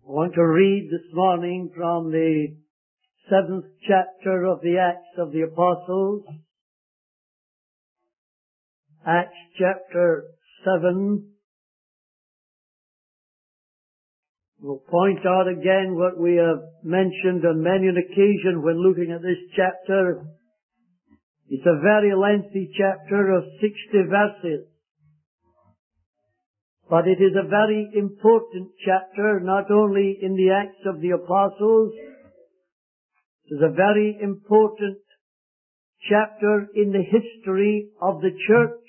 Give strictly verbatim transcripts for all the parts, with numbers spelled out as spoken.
I want to read this morning from the seventh chapter of the Acts of the Apostles. Acts chapter seven. We'll point out again what we have mentioned on many an occasion when looking at this chapter. It's a very lengthy chapter of sixty verses. But it is a very important chapter, not only in the Acts of the Apostles. It is a very important chapter in the history of the church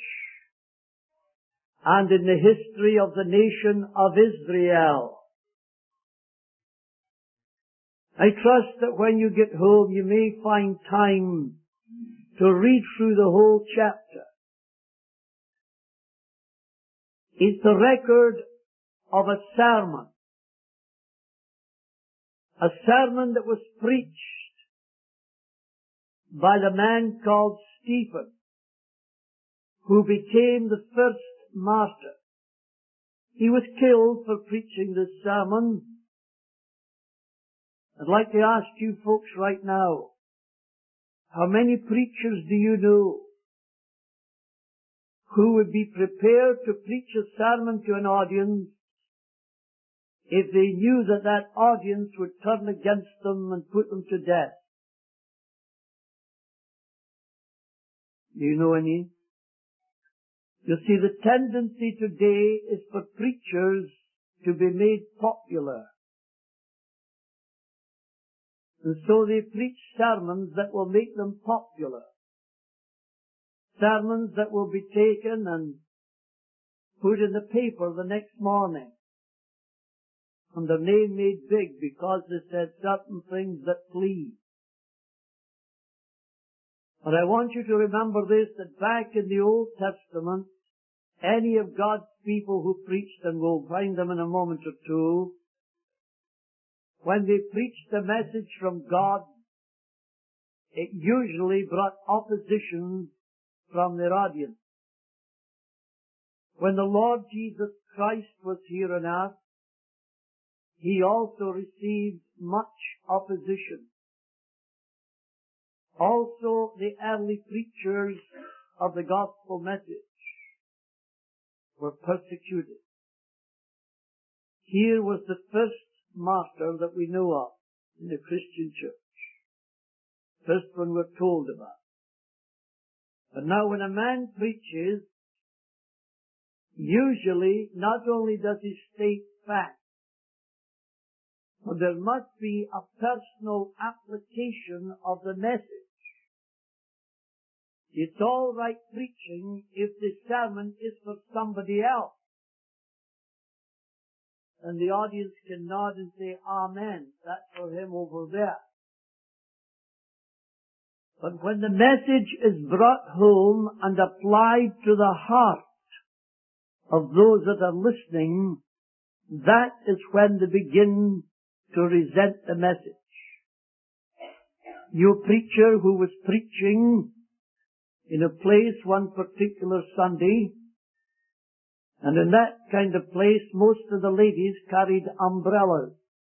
and in the history of the nation of Israel. I trust that when you get home you may find time to read through the whole chapter. It's the record of a sermon. A sermon that was preached by the man called Stephen, who became the first martyr. He was killed for preaching this sermon. I'd like to ask you folks right now, how many preachers do you know who would be prepared to preach a sermon to an audience if they knew that that audience would turn against them and put them to death? Do you know any? You see, the tendency today is for preachers to be made popular. And so they preach sermons that will make them popular. Sermons that will be taken and put in the paper the next morning. And their name made big because they said certain things that please. But I want you to remember this, that back in the Old Testament, any of God's people who preached, and we'll find them in a moment or two, when they preached the message from God, it usually brought opposition from their audience. When the Lord Jesus Christ was here on earth, He also received much opposition. Also, the early preachers of the gospel message were persecuted. Here was the first martyr that we know of in the Christian church. First one we're told about. But now when a man preaches, usually not only does he state facts, but there must be a personal application of the message. It's all right preaching if the sermon is for somebody else. And the audience can nod and say, Amen, that's for him over there. But when the message is brought home and applied to the heart of those that are listening, that is when they begin to resent the message. You preacher who was preaching in a place one particular Sunday, and in that kind of place most of the ladies carried umbrellas.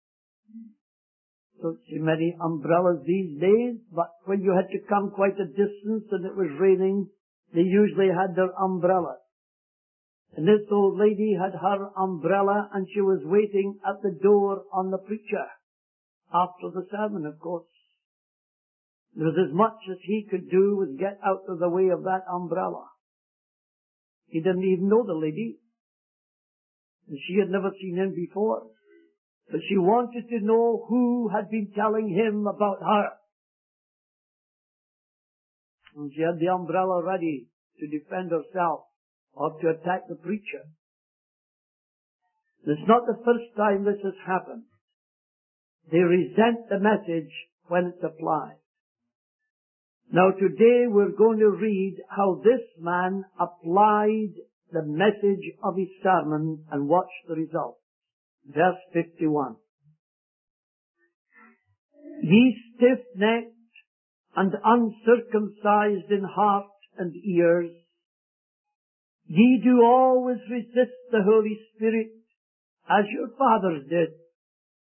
Don't see many umbrellas these days, but when you had to come quite a distance and it was raining, they usually had their umbrellas. And this old lady had her umbrella and she was waiting at the door on the preacher. After the sermon, of course. There was as much as he could do was get out of the way of that umbrella. He didn't even know the lady. And she had never seen him before. But she wanted to know who had been telling him about her. And she had the umbrella ready to defend herself or to attack the preacher. It's not the first time this has happened. They resent the message when it's applied. Now today we're going to read how this man applied the message of his sermon and watch the result. Verse fifty-one. Ye stiff-necked and uncircumcised in heart and ears, ye do always resist the Holy Spirit, as your fathers did.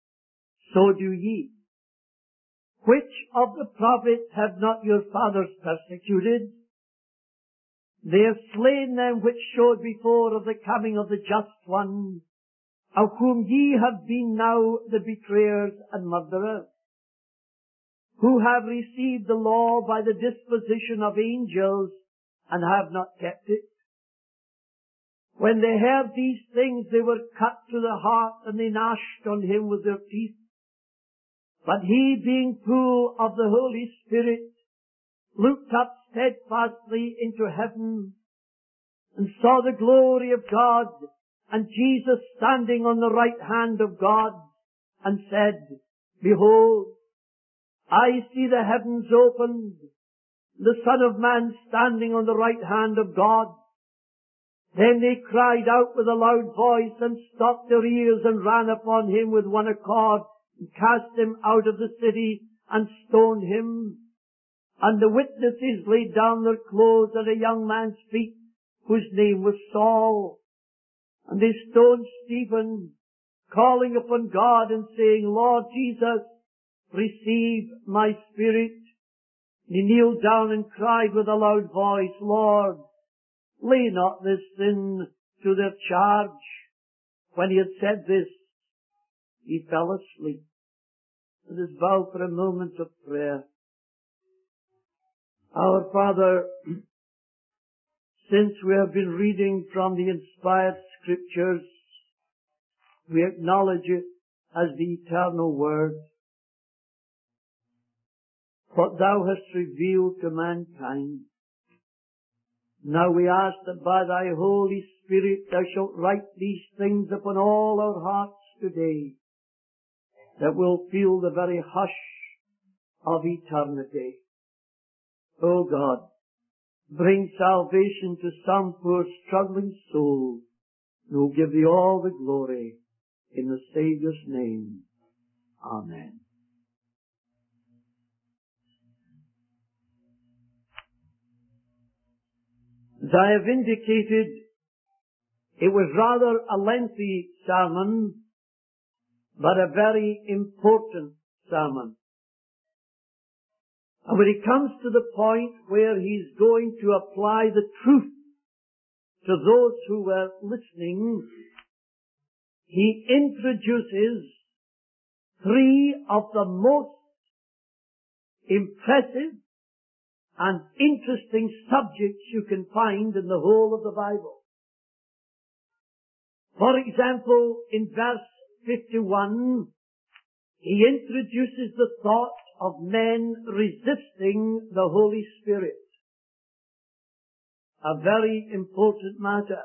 so do ye. Which of the prophets have not your fathers persecuted? They have slain them which showed before of the coming of the just one, of whom ye have been now the betrayers and murderers, who have received the law by the disposition of angels, and have not kept it. When they heard these things, they were cut to the heart, and they gnashed on him with their teeth. But he, being full of the Holy Spirit, looked up steadfastly into heaven, and saw the glory of God, and Jesus standing on the right hand of God, and said, Behold, I see the heavens opened, the Son of Man standing on the right hand of God. Then they cried out with a loud voice, and stopped their ears, and ran upon him with one accord, and cast him out of the city, and stoned him. And the witnesses laid down their clothes at a young man's feet, whose name was Saul. And they stoned Stephen, calling upon God, and saying, Lord Jesus, receive my spirit. And he kneeled down and cried with a loud voice, Lord, lay not this sin to their charge. When he had said this, he fell asleep. Let us bow for a moment of prayer. Our Father, since we have been reading from the inspired Scriptures, we acknowledge it as the eternal Word, what Thou hast revealed to mankind. Now we ask that by Thy Holy Spirit Thou shalt write these things upon all our hearts today, that will feel the very hush of eternity. O God, bring salvation to some poor struggling soul, and we'll give Thee all the glory in the Saviour's name. Amen. As I have indicated, it was rather a lengthy sermon, but a very important sermon. And when he comes to the point where he's going to apply the truth to those who were listening, he introduces three of the most impressive and interesting subjects you can find in the whole of the Bible. For example, in verse fifty-one, he introduces the thought of men resisting the Holy Spirit. A very important matter.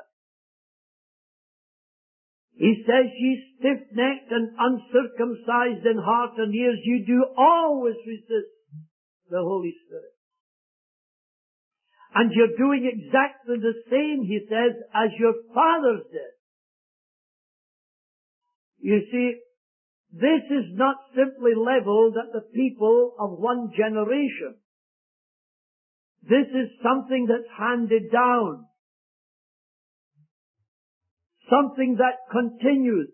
He says, Ye stiff-necked and uncircumcised in heart and ears, you do always resist the Holy Spirit. And you're doing exactly the same, he says, as your fathers did. You see, this is not simply leveled at the people of one generation. This is something that's handed down. Something that continues.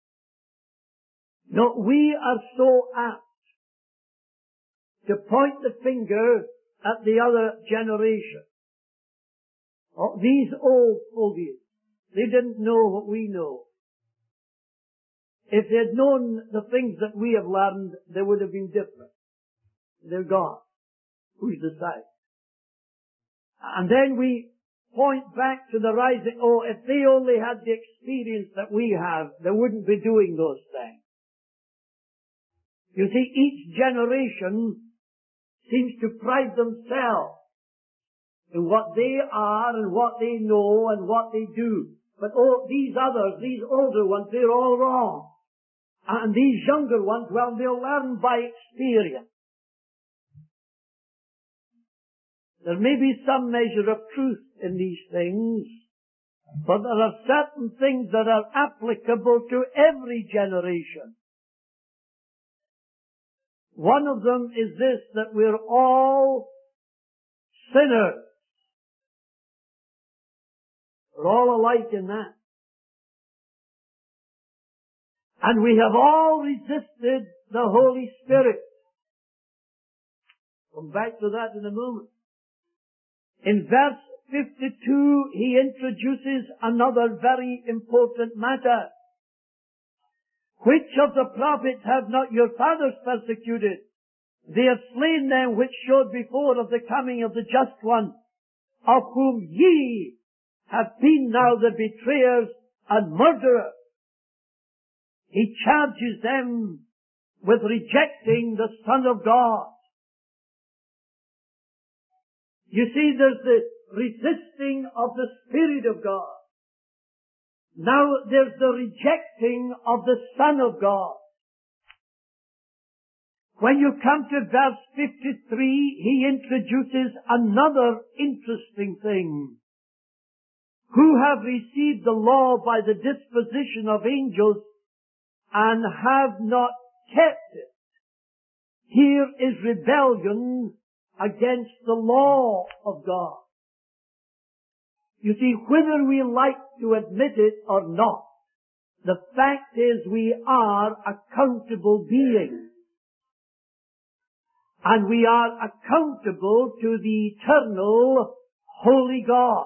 No, we are so apt to point the finger at the other generation. Oh, these old fogies, they didn't know what we know. If they had known the things that we have learned, they would have been different. They're gone. Who's to say? And then we point back to the rising, oh, if they only had the experience that we have, they wouldn't be doing those things. You see, each generation seems to pride themselves in what they are and what they know and what they do. But oh, these others, these older ones, they're all wrong. And these younger ones, well, they'll learn by experience. There may be some measure of truth in these things, but there are certain things that are applicable to every generation. One of them is this, that we're all sinners. We're all alike in that. And we have all resisted the Holy Spirit. Come back to that in a moment. In verse fifty-two, he introduces another very important matter. Which of the prophets have not your fathers persecuted? They have slain them which showed before of the coming of the just one, of whom ye have been now the betrayers and murderers. He charges them with rejecting the Son of God. You see, there's the resisting of the Spirit of God. Now there's the rejecting of the Son of God. When you come to verse fifty-three, he introduces another interesting thing. Who have received the law by the disposition of angels and have not kept it. Here is rebellion against the law of God. You see, whether we like to admit it or not, the fact is we are accountable beings. And we are accountable to the eternal, holy God.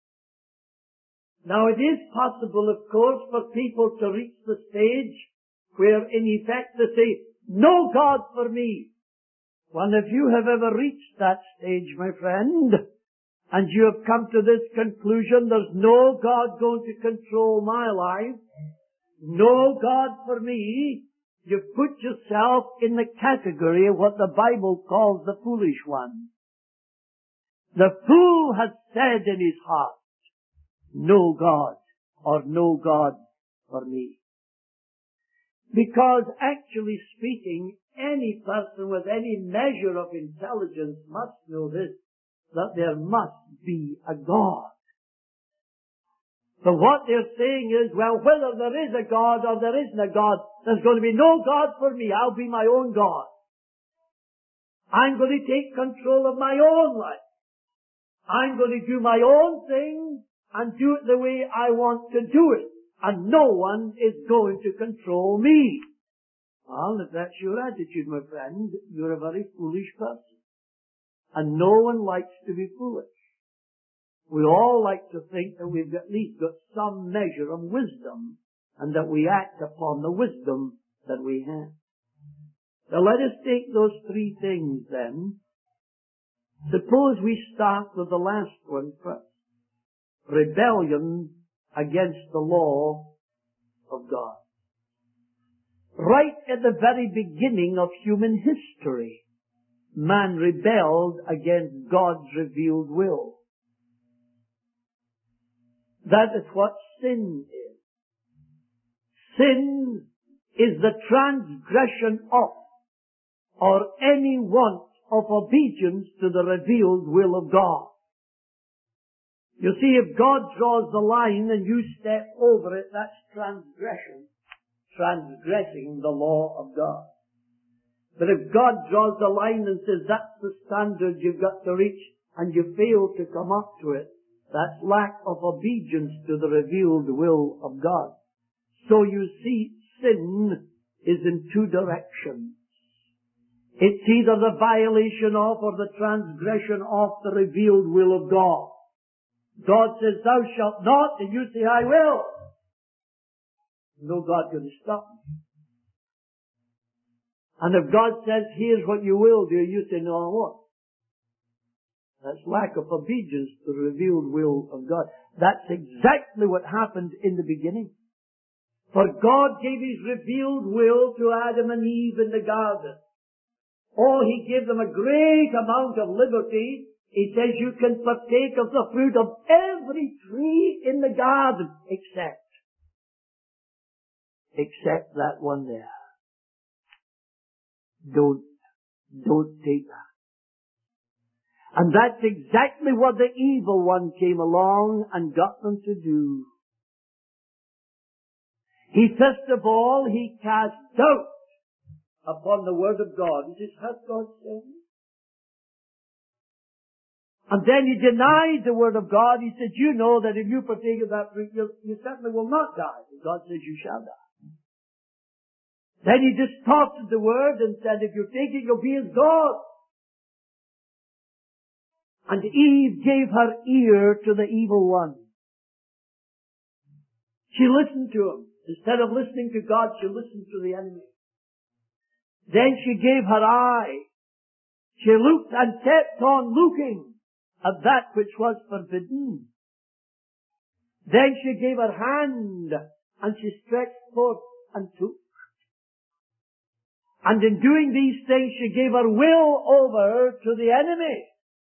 Now it is possible, of course, for people to reach the stage where in effect they say, no God for me. Well, if you have ever reached that stage, my friend, and you have come to this conclusion, there's no God going to control my life, no God for me, you've put yourself in the category of what the Bible calls the foolish one. The fool has said in his heart, no God, or no God for me. Because actually speaking, any person with any measure of intelligence must know this, that there must be a God. But what they're saying is, well, whether there is a God or there isn't a God, there's going to be no God for me. I'll be my own God. I'm going to take control of my own life. I'm going to do my own thing and do it the way I want to do it. And no one is going to control me. Well, if that's your attitude, my friend, you're a very foolish person. And no one likes to be foolish. We all like to think that we've at least got some measure of wisdom and that we act upon the wisdom that we have. Now let us take those three things then. Suppose we start with the last one first. Rebellion against the law of God. Right at the very beginning of human history, man rebelled against God's revealed will. That is what sin is. Sin is the transgression of or any want of obedience to the revealed will of God. You see, if God draws the line and you step over it, that's transgression. Transgressing the law of God. But if God draws the line and says that's the standard you've got to reach and you fail to come up to it, that's lack of obedience to the revealed will of God. So you see, sin is in two directions. It's either the violation of or the transgression of the revealed will of God. God says, thou shalt not, and you say, I will. No God can stop me. And if God says, here's what you will do, you say, no, I won't. That's lack of obedience to the revealed will of God. That's exactly what happened in the beginning. For God gave His revealed will to Adam and Eve in the garden. Oh, He gave them a great amount of liberty. He says you can partake of the fruit of every tree in the garden except, except that one there. Don't, don't take that. And that's exactly what the evil one came along and got them to do. He, first of all, he cast doubt upon the Word of God. He says, has God said? And then he denied the Word of God. He said, you know that if you partake of that fruit, you, you certainly will not die. And God says, you shall die. Then he distorted the word and said, if you take it, you'll be as God. And Eve gave her ear to the evil one. She listened to him. Instead of listening to God, she listened to the enemy. Then she gave her eye. She looked and kept on looking at that which was forbidden. Then she gave her hand, and she stretched forth and took. And in doing these things, she gave her will over to the enemy.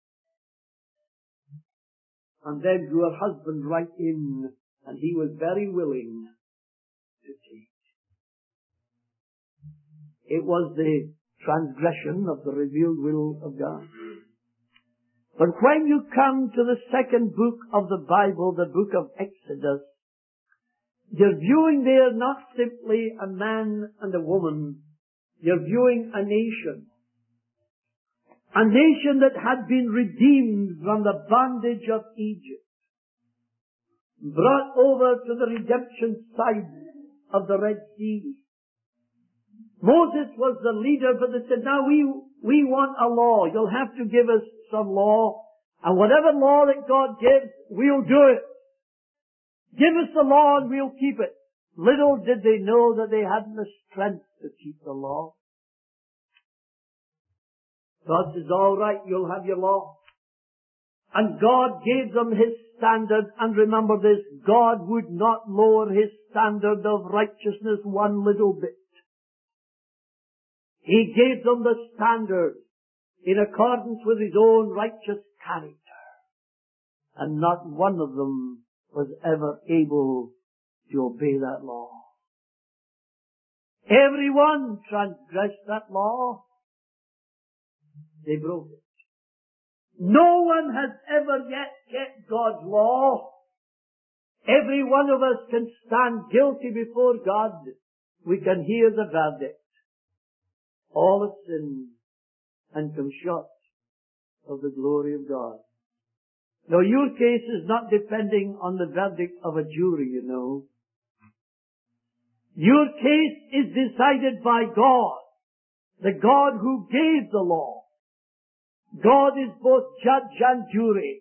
And then drew her husband right in, and he was very willing to take. It was the transgression of the revealed will of God. But when you come to the second book of the Bible, the book of Exodus, you're viewing there not simply a man and a woman. You're viewing a nation. A nation that had been redeemed from the bondage of Egypt. Brought over to the redemption side of the Red Sea. Moses was the leader, but they said, now we, we want a law. You'll have to give us some law. And whatever law that God gives, we'll do it. Give us the law and we'll keep it. Little did they know that they hadn't the strength to keep the law. God says, all right, you'll have your law. And God gave them His standard. And remember this, God would not lower His standard of righteousness one little bit. He gave them the standard in accordance with His own righteous character. And not one of them was ever able to obey that law. Everyone transgressed that law. They broke it. No one has ever yet kept God's law. Every one of us can stand guilty before God. We can hear the verdict. All have sinned and come short of the glory of God. Now your case is not depending on the verdict of a jury, you know. Your case is decided by God, the God who gave the law. God is both judge and jury.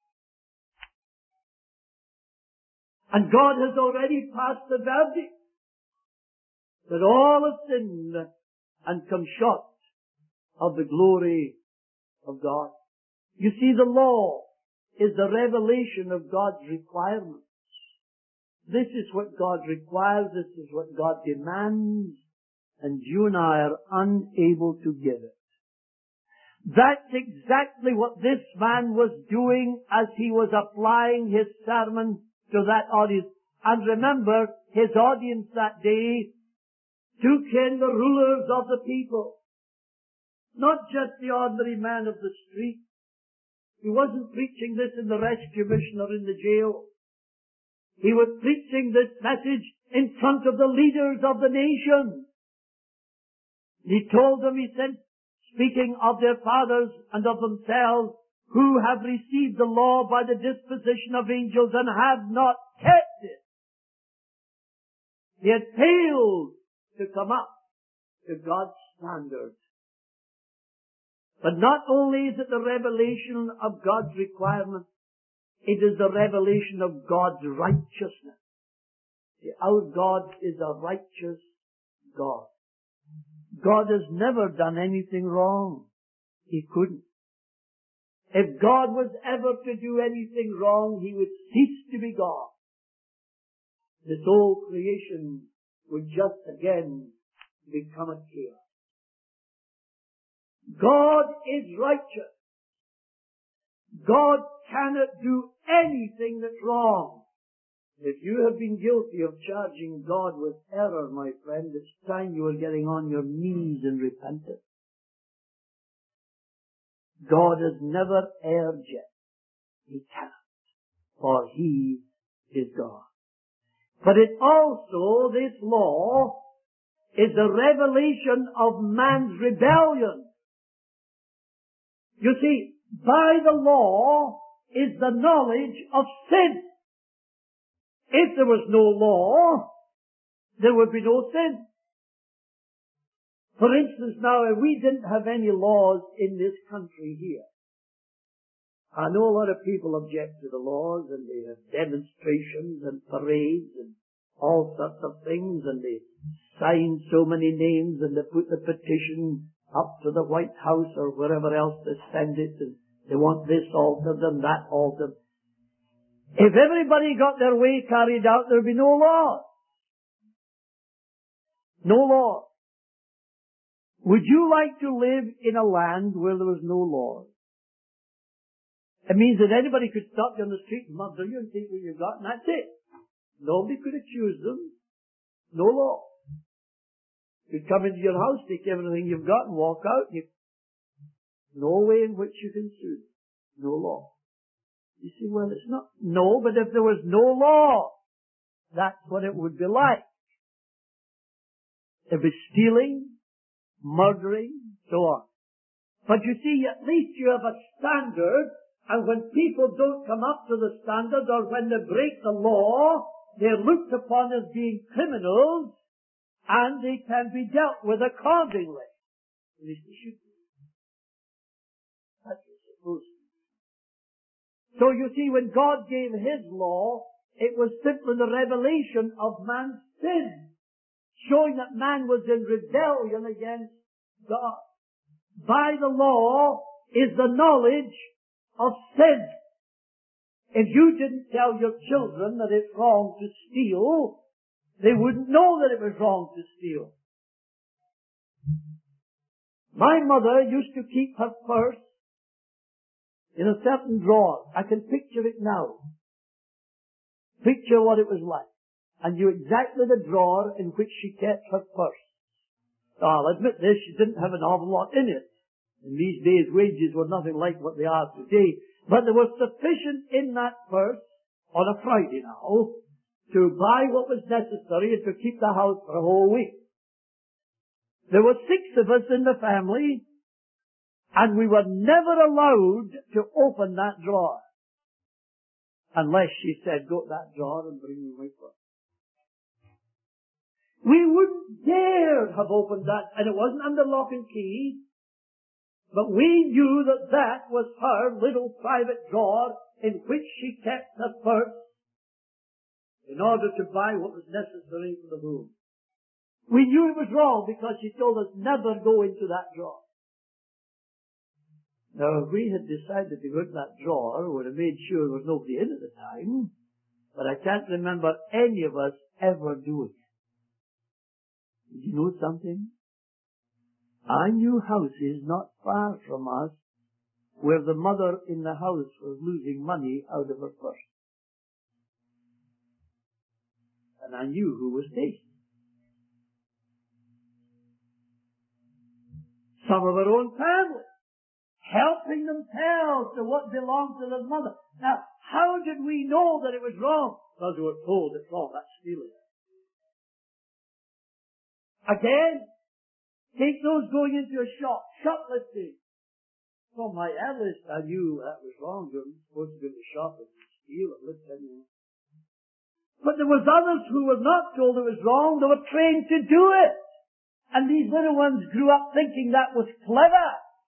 And God has already passed the verdict that all have sinned and come short of the glory of God. You see, the law is the revelation of God's requirements. This is what God requires, this is what God demands, and you and I are unable to give it. That's exactly what this man was doing as he was applying his sermon to that audience. And remember, his audience that day took in the rulers of the people. Not just the ordinary man of the street. He wasn't preaching this in the rescue mission or in the jail. He was preaching this message in front of the leaders of the nation. He told them, he said, speaking of their fathers and of themselves, who have received the law by the disposition of angels and have not kept it. They had failed to come up to God's standard. But not only is it the revelation of God's requirements, it is the revelation of God's righteousness. See, our God is a righteous God. God has never done anything wrong. He couldn't. If God was ever to do anything wrong, He would cease to be God. This whole creation would just again become a chaos. God is righteous. God cannot do anything that's wrong. If you have been guilty of charging God with error, my friend, it's time you were getting on your knees and repented. God has never erred yet. He cannot, for He is God. But it also, this law, is the revelation of man's rebellion. You see, by the law is the knowledge of sin. If there was no law, there would be no sin. For instance, now, if we didn't have any laws in this country here, I know a lot of people object to the laws, and they have demonstrations and parades and all sorts of things, and they sign so many names, and they put the petition up to the White House or wherever else they send it, and they want this altered and that altered. If everybody got their way carried out, there'd be no law. No law. Would you like to live in a land where there was no law? It means that anybody could stop you on the street and murder you and take what you've got, and that's it. Nobody could accuse them. No law. You'd come into your house, take everything you've got, and walk out. You, no way in which you can sue them. No law. You see, well, it's not. No, but if there was no law, that's what it would be like. There'd be stealing, murdering, so on. But you see, at least you have a standard, and when people don't come up to the standard, or when they break the law, they're looked upon as being criminals, and they can be dealt with accordingly. At least they should be. That's what it's supposed to be. So you see, when God gave His law, it was simply the revelation of man's sin, showing that man was in rebellion against God. By the law is the knowledge of sin. If you didn't tell your children that it's wrong to steal, they wouldn't know that it was wrong to steal. My mother used to keep her purse in a certain drawer. I can picture it now. Picture what it was like. And knew exactly the drawer in which she kept her purse. Now, I'll admit this, she didn't have an awful lot in it. In these days, wages were nothing like what they are today. But there was sufficient in that purse, on a Friday now, to buy what was necessary and to keep the house for a whole week. There were six of us in the family, and we were never allowed to open that drawer. Unless she said, go to that drawer and bring me my purse. We wouldn't dare have opened that, and it wasn't under lock and key, but we knew that that was her little private drawer in which she kept her purse in order to buy what was necessary for the home. We knew it was wrong because she told us never go into that drawer. Now, if we had decided to go into that drawer, we would have made sure there was nobody in at the time, but I can't remember any of us ever doing it. Did you know something? I knew houses not far from us where the mother in the house was losing money out of her purse. And I knew who was taking. Some of our own family, helping themselves to what belonged to their mother. Now, how did we know that it was wrong? Because we were told it's wrong, that's stealing. Again, take those going into a shop, shoplifting. From my eldest, I knew that was wrong. You're supposed to go to the shop and steal and lift anything. But there was others who were not told it was wrong. They were trained to do it. And these little ones grew up thinking that was clever.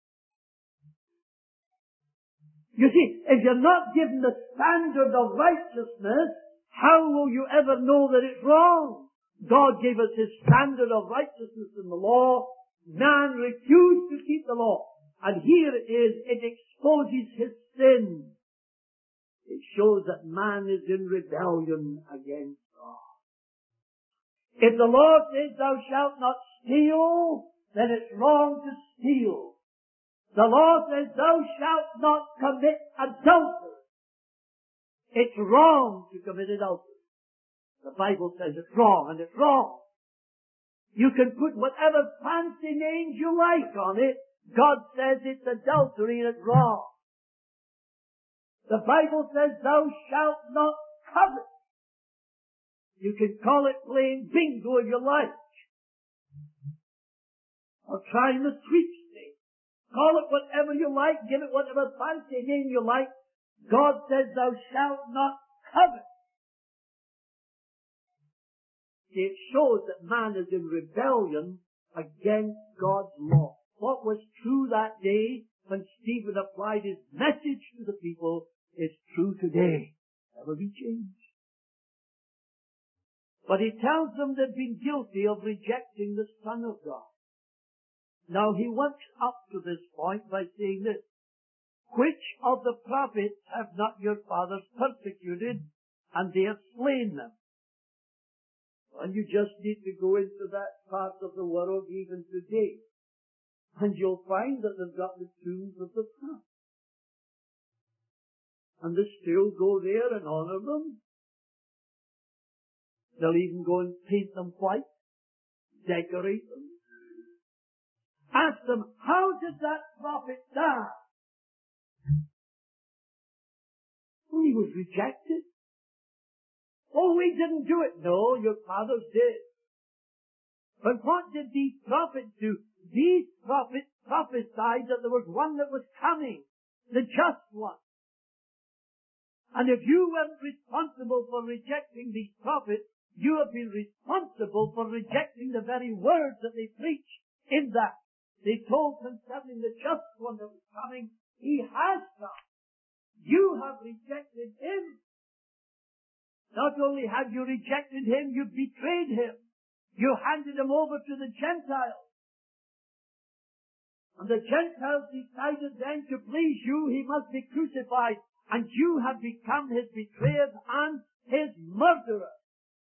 You see, if you're not given the standard of righteousness, how will you ever know that it's wrong? God gave us His standard of righteousness in the law. Man refused to keep the law. And here it is, it exposes his sin. It shows that man is in rebellion against God. If the law says thou shalt not steal, then it's wrong to steal. The law says thou shalt not commit adultery. It's wrong to commit adultery. The Bible says it's wrong, and it's wrong. You can put whatever fancy names you like on it. God says it's adultery and it's wrong. The Bible says thou shalt not covet. You can call it playing bingo if you like. Or trying the sweepstakes. Call it whatever you like. Give it whatever fancy name you like. God says thou shalt not covet. It shows that man is in rebellion against God's law. What was true that day when Stephen applied his message to the people is true today. Never be changed. But he tells them they've been guilty of rejecting the Son of God. Now he works up to this point by saying this: which of the prophets have not your fathers persecuted, and they have slain them? And you just need to go into that part of the world even today, and you'll find that they've got the tombs of the prophets. And they still go there and honor them. They'll even go and paint them white, decorate them. Ask them, how did that prophet die? Well, he was rejected. Oh, we didn't do it. No, your fathers did. But what did these prophets do? These prophets prophesied that there was one that was coming, the just one. And if you weren't responsible for rejecting these prophets, you have been responsible for rejecting the very words that they preached in that. They told concerning the just one that was coming, he has come. You have rejected him. Not only have you rejected him, you betrayed him. You handed him over to the Gentiles. And the Gentiles decided then to please you, he must be crucified. And you have become his betrayer and his murderer.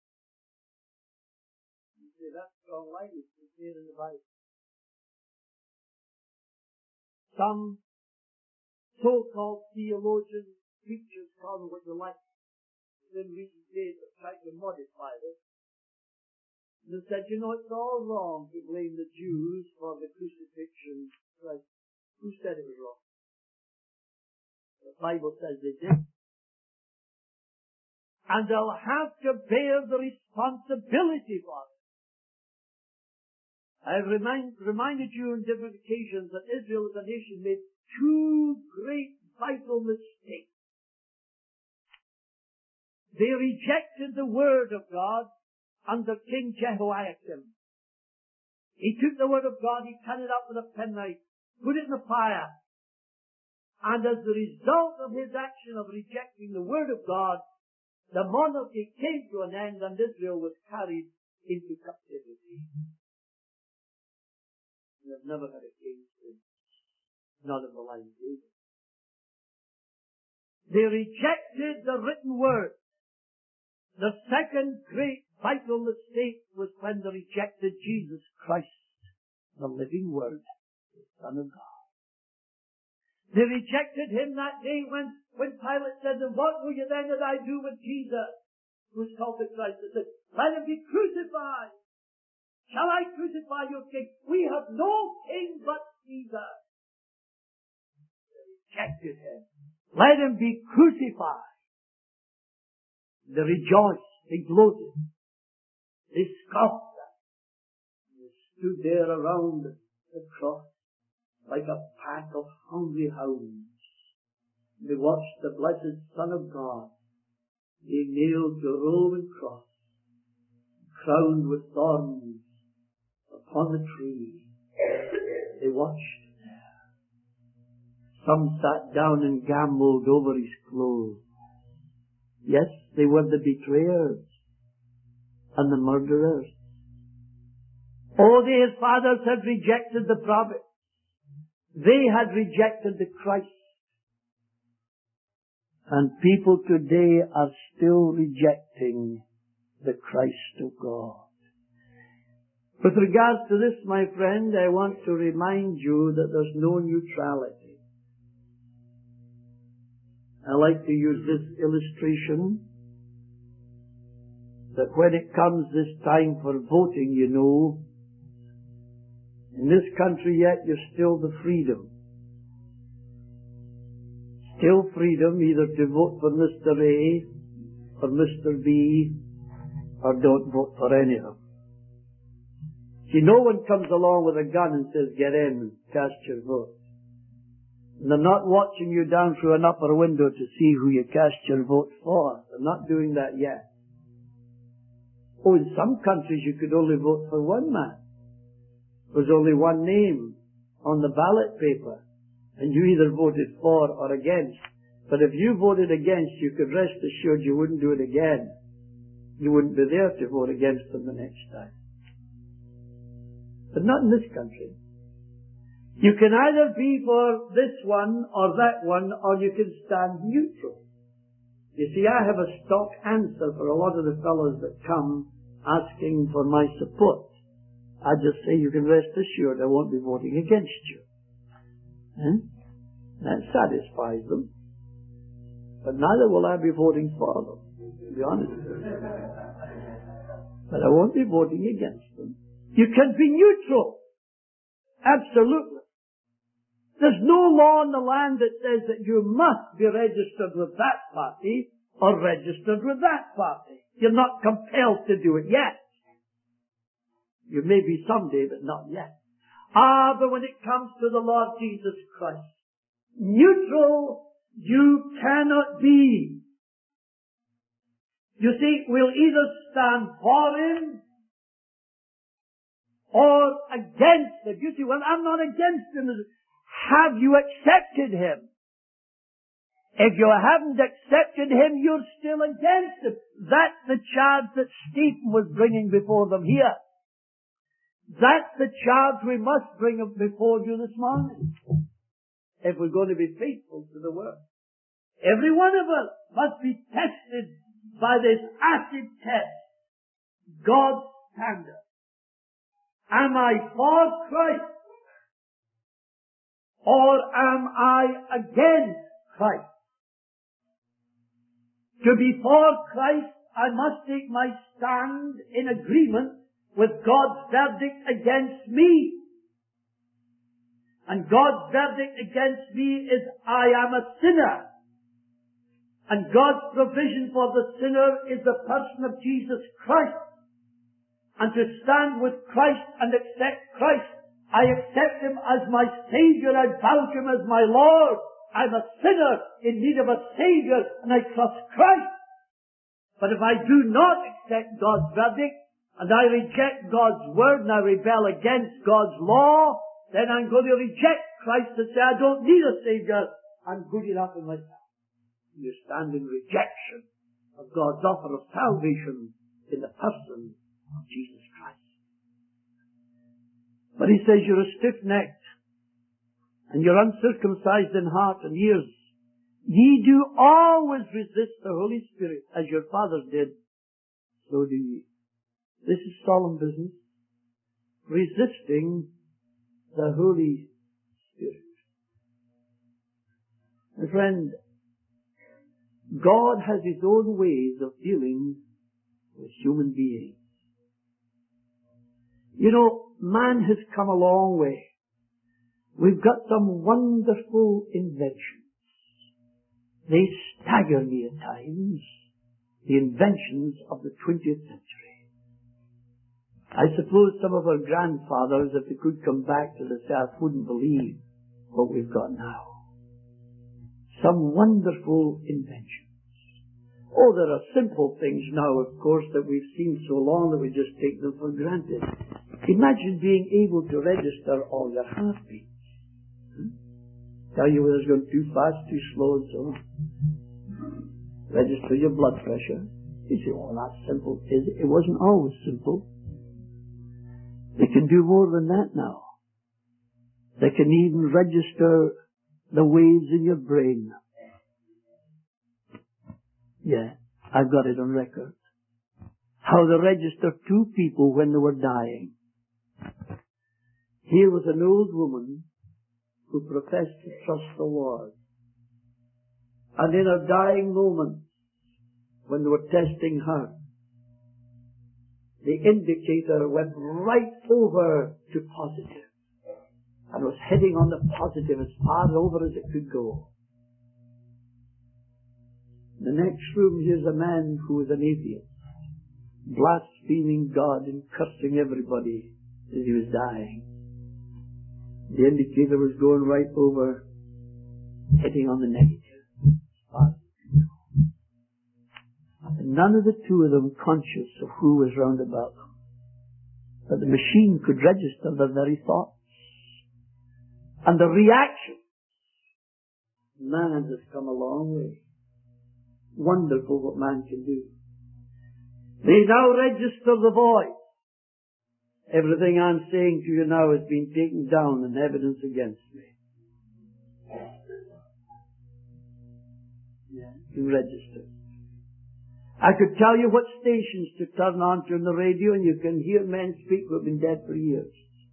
You say, that's strong language. It's there in the Bible. Some so-called theologians, preachers, call them what you like, in recent days have tried to modify this. And they said, you know, it's all wrong to blame the Jews for the crucifixion. Right? Who said it was wrong? The Bible says they did. And they'll have to bear the responsibility for it. I've remind, reminded you on different occasions that Israel as a nation made two great vital mistakes. They rejected the word of God under King Jehoiakim. He took the word of God, he cut it up with a penknife, put it in the fire. And as the result of his action of rejecting the word of God, the monarchy came to an end and Israel was carried into captivity. We have never had a king since. Not in the line of David. They rejected the written word. The second great vital mistake was when they rejected Jesus Christ, the living word, the Son of God. They rejected him that day when, when Pilate said, and what will you then that I do with Jesus, who is called the Christ? They said, let him be crucified. Shall I crucify your king? We have no king but Caesar. They rejected him. Let him be crucified. They rejoiced. They gloated. They scoffed at him. They stood there around the cross like a pack of hungry hounds. They watched the blessed Son of God being nailed to a Roman cross, crowned with thorns upon the tree. They watched there. Some sat down and gambled over his clothes. Yes, they were the betrayers and the murderers. Oh, their fathers had rejected the prophets. They had rejected the Christ. And people today are still rejecting the Christ of God. With regards to this, my friend, I want to remind you that there's no neutrality. I like to use this illustration that when it comes this time for voting, you know, in this country yet you're still the freedom. Still freedom either to vote for Mister A or Mister B or don't vote for any of them. See, no one comes along with a gun and says, get in and cast your vote. And they're not watching you down through an upper window to see who you cast your vote for. They're not doing that yet. Oh, in some countries you could only vote for one man. There was only one name on the ballot paper, and you either voted for or against. But if you voted against, you could rest assured you wouldn't do it again. You wouldn't be there to vote against them the next time. But not in this country. You can either be for this one or that one, or you can stand neutral. You see, I have a stock answer for a lot of the fellows that come asking for my support. I just say, you can rest assured I won't be voting against you. Eh? That satisfies them. But neither will I be voting for them, to be honest with you. But I won't be voting against them. You can be neutral. Absolutely. There's no law in the land that says that you must be registered with that party or registered with that party. You're not compelled to do it yet. You may be someday, but not yet. Ah, but when it comes to the Lord Jesus Christ, neutral you cannot be. You see, we'll either stand for Him or against Him. You see, well, I'm not against Him. Have you accepted Him? If you haven't accepted Him, you're still against Him. That's the charge that Stephen was bringing before them here. That's the charge we must bring before you this morning, if we're going to be faithful to the Word. Every one of us must be tested by this acid test, God's standard. Am I for Christ? Or am I against Christ? To be for Christ, I must take my stand in agreement with God's verdict against me. And God's verdict against me is, I am a sinner. And God's provision for the sinner is the person of Jesus Christ. And to stand with Christ and accept Christ, I accept Him as my Savior, I bow to Him as my Lord. I'm a sinner in need of a Savior, and I trust Christ. But if I do not accept God's verdict, and I reject God's Word, and I rebel against God's law, then I'm going to reject Christ and say, I don't need a Savior, I'm good enough in myself. You stand in rejection of God's offer of salvation in the person of Jesus Christ. But He says you're a stiff-necked, and you're uncircumcised in heart and ears. Ye do always resist the Holy Spirit, as your fathers did, so do ye. This is solemn business. Resisting the Holy Spirit. My friend, God has His own ways of dealing with human beings. You know, man has come a long way. We've got some wonderful inventions. They stagger me at times, the inventions of the twentieth century. I suppose some of our grandfathers, if they could come back to this earth, wouldn't believe what we've got now. Some wonderful inventions. Oh, there are simple things now, of course, that we've seen so long that we just take them for granted. Imagine being able to register all your heartbeats. Hmm? Tell you whether it's going too fast, too slow, and so on. Register your blood pressure. You say, oh, that's simple. It wasn't always simple. They can do more than that now. They can even register the waves in your brain. Yeah, I've got it on record. How they registered two people when they were dying. Here was an old woman who professed to trust the Lord. And in her dying moments, when they were testing her, the indicator went right over to positive and was heading on the positive as far over as it could go. In the next room, here's a man who was an atheist, blaspheming God and cursing everybody as he was dying. The indicator was going right over, heading on the negative as far as it could go. And none of the two of them conscious of who was round about them. But the machine could register the very thoughts and the reaction. Man has come a long way. Wonderful what man can do. They now register the voice. Everything I'm saying to you now has been taken down in evidence against me. Yeah, you register. I could tell you what stations to turn on to on the radio, and you can hear men speak who have been dead for years.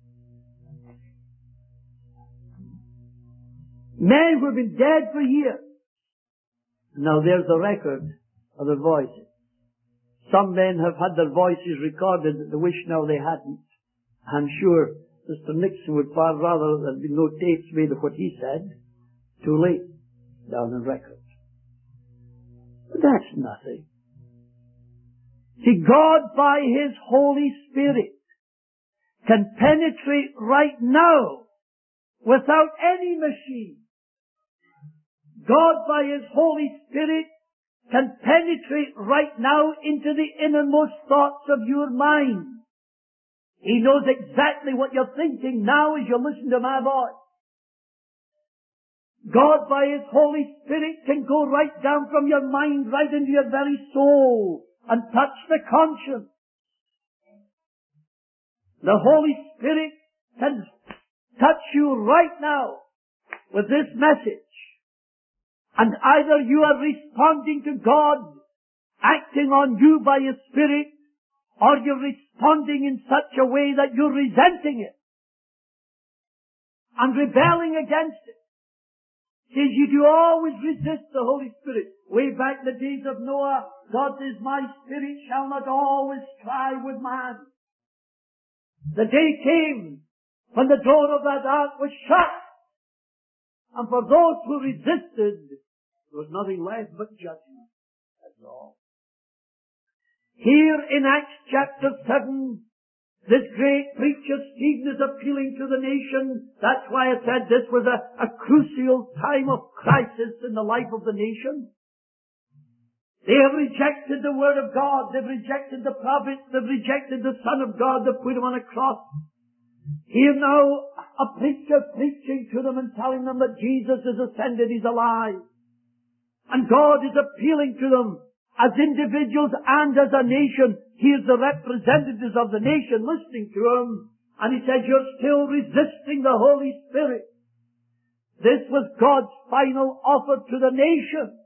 Men who have been dead for years. Now there's a record of their voices. Some men have had their voices recorded that they wish now they hadn't. I'm sure Mister Nixon would far rather there'd be no tapes made of what he said. Too late. Down in records. But that's nothing. See, God by His Holy Spirit can penetrate right now without any machine. God by His Holy Spirit can penetrate right now into the innermost thoughts of your mind. He knows exactly what you're thinking now as you listen to my voice. God by His Holy Spirit can go right down from your mind right into your very soul and touch the conscience. The Holy Spirit can touch you right now with this message. And either you are responding to God, acting on you by His Spirit, or you're responding in such a way that you're resenting it and rebelling against it. See, you do always resist the Holy Spirit. Way back in the days of Noah, God says, my spirit shall not always strive with man. The day came when the door of that ark was shut. And for those who resisted, there was nothing left but judgment. That's all. Here in Acts chapter seven, this great preacher Stephen is appealing to the nation. That's why I said this was a, a crucial time of crisis in the life of the nation. They have rejected the Word of God. They've rejected the prophets. They've rejected the Son of God. They've put Him on a cross. Here now, a preacher preaching to them and telling them that Jesus is ascended, He's alive. And God is appealing to them as individuals and as a nation. Here's the representatives of the nation listening to Him. And He says, you're still resisting the Holy Spirit. This was God's final offer to the nation.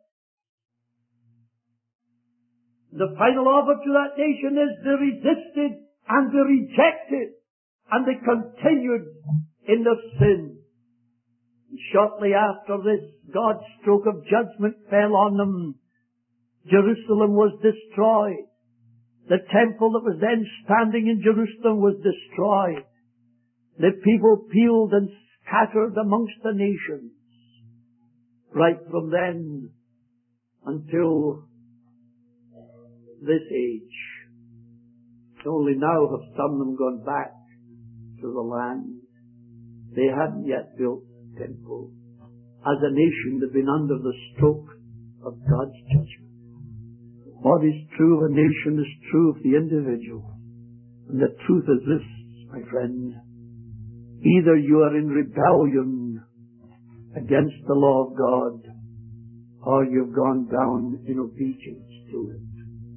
The final offer to that nation is they resisted and they rejected and they continued in their sin. Shortly after this, God's stroke of judgment fell on them. Jerusalem was destroyed. The temple that was then standing in Jerusalem was destroyed. The people peeled and scattered amongst the nations. Right from then until this age. Only now have some of them gone back to the land. They hadn't yet built the temple. As a nation, they've been under the stroke of God's judgment. What is true of a nation is true of the individual. And the truth is this, my friend. Either you are in rebellion against the law of God, or you've gone down in obedience to it.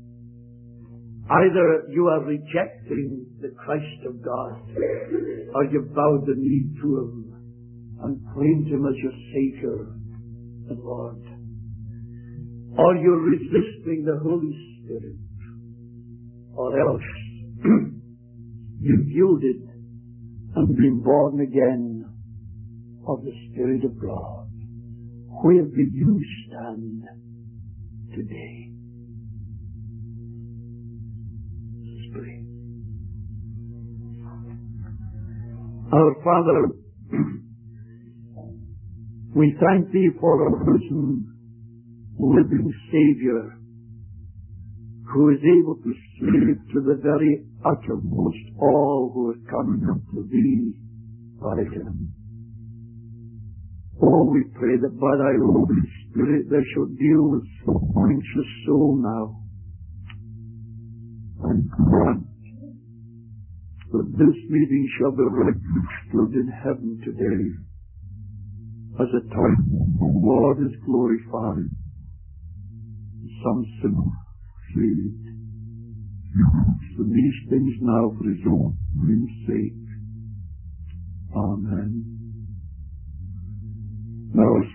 Either you are rejecting the Christ of God, or you've bowed the knee to Him and claimed Him as your Savior and Lord. Or you're resisting the Holy Spirit, or else you've yielded and been born again of the Spirit of God. Where do you stand today? Pray. Our Father, we thank Thee for a risen, living Savior who is able to save to the very uttermost all who have come to Thee by Him. Oh, we pray that by Thy Holy Spirit Thou shalt deal with so anxious soul now, and grant that this meeting shall be registered in heaven today as a time the Lord is glorified, some sinners saved. For these things now for his own name's sake. Amen. Now